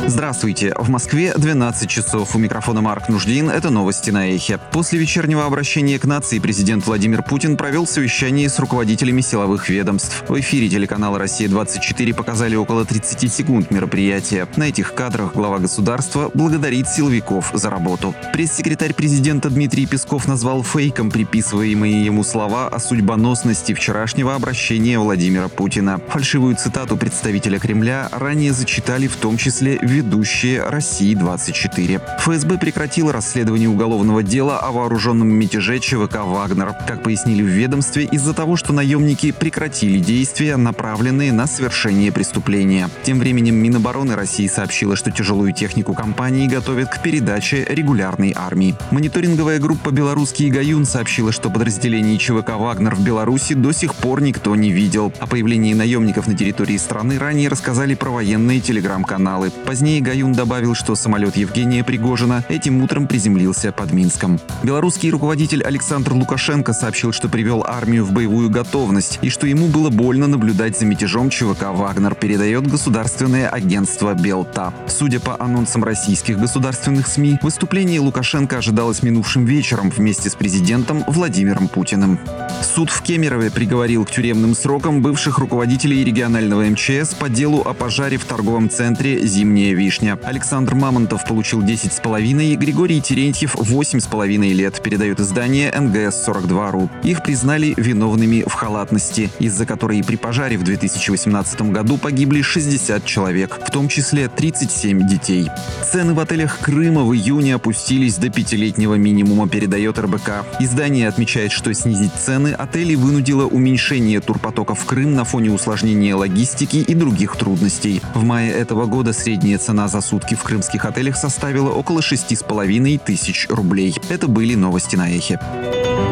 Здравствуйте. В Москве 12 часов. У микрофона Марк Нуждин. Это новости на Эхе. После вечернего обращения к нации президент Владимир Путин провел совещание с руководителями силовых ведомств. В эфире телеканала «Россия-24» показали около 30 секунд мероприятия. На этих кадрах глава государства благодарит силовиков за работу. Пресс-секретарь президента Дмитрий Песков назвал фейком приписываемые ему слова о судьбоносности вчерашнего обращения Владимира Путина. Фальшивую цитату представителя Кремля ранее зачитали в том числе ведущие «России-24». ФСБ прекратило расследование уголовного дела о вооруженном мятеже ЧВК «Вагнер». Как пояснили в ведомстве, из-за того, что наемники прекратили действия, направленные на совершение преступления. Тем временем Минобороны России сообщила, что тяжелую технику компании готовят к передаче регулярной армии. Мониторинговая группа «Белорусский Гаюн» сообщила, что подразделений ЧВК «Вагнер» в Беларуси до сих пор никто не видел. О появлении наемников на территории страны ранее рассказали провоенные телеграм-каналы. Позднее Гаюн добавил, что самолет Евгения Пригожина этим утром приземлился под Минском. Белорусский руководитель Александр Лукашенко сообщил, что привел армию в боевую готовность и что ему было больно наблюдать за мятежом ЧВК «Вагнер», передает государственное агентство «Белта». Судя по анонсам российских государственных СМИ, выступление Лукашенко ожидалось минувшим вечером вместе с президентом Владимиром Путиным. Суд в Кемерове приговорил к тюремным срокам бывших руководителей регионального МЧС по делу о пожаре в торговом центре «Зимняя вишня». Александр Мамонтов получил 10,5, Григорий Терентьев 8,5 лет, передает издание НГС-42.ру. Их признали виновными в халатности, из-за которой при пожаре в 2018 году погибли 60 человек, в том числе 37 детей. Цены в отелях Крыма в июне опустились до 5-летнего минимума, передает РБК. Издание отмечает, что снизить цены отели вынудило уменьшение турпотоков в Крым на фоне усложнения логистики и других трудностей. В мае этого года средняя цена за сутки в крымских отелях составила около 6,5 тысяч рублей. Это были новости на Эхе.